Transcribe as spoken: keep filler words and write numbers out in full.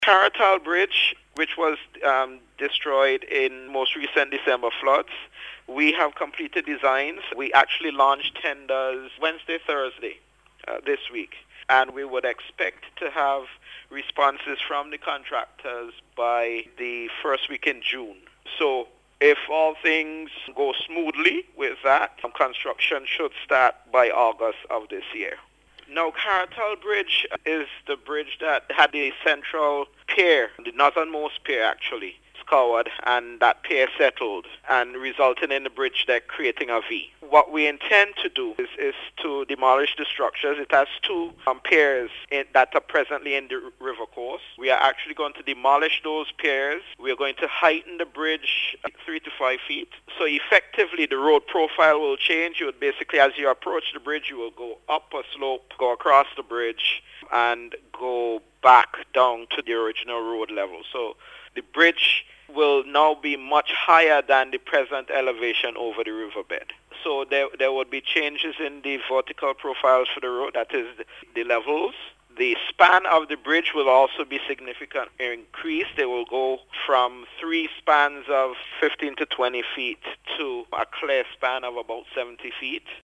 Caratal Bridge, which was um, destroyed in most recent December floods, we have completed designs. We actually launched tenders Wednesday, Thursday uh, this week, and we would expect to have responses from the contractors by the first week in June. So if all things go smoothly with that, construction should start by August of this year. Now, Caratal Bridge is the bridge that had the central pier, the northernmost pier actually, scoured, and that pier settled and resulting in the bridge deck creating a V. What we intend to do is, is to demolish the structures. It has two um, piers in, that are presently in the river course. We are actually going to demolish those piers. We are going to heighten the bridge three to five feet. So effectively the road profile will change. You would basically, as you approach the bridge, you will go up a slope, go across the bridge, and go back down to the original road level. So the bridge will now be much higher than the present elevation over the riverbed. So there, there would be changes in the vertical profiles for the road, that is the, the levels. The span of the bridge will also be significantly increased. They will go from three spans of fifteen to twenty feet to a clear span of about seventy feet.